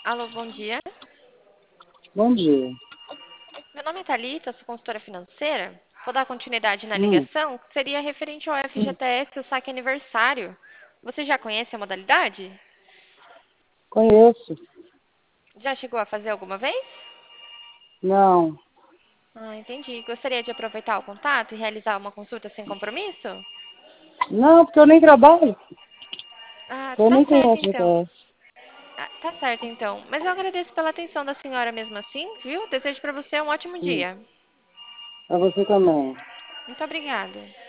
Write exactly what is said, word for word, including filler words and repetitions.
Alô, bom dia. Bom dia. Meu nome é Thalita, sou consultora financeira. Vou dar continuidade na Hum, ligação, que seria referente ao hum, F G T S, o saque aniversário. Você já conhece a modalidade? conheço. Já chegou a fazer alguma vez? Não. Ah, entendi. Gostaria de aproveitar o contato e realizar uma consulta sem compromisso? Não, porque eu nem trabalho. Ah, Eu tá nem tenho certo então. F G T S. Ah, tá certo então. Mas eu agradeço pela atenção da senhora mesmo assim, viu? Desejo para você um ótimo Hum, dia. pra você também. Muito obrigada.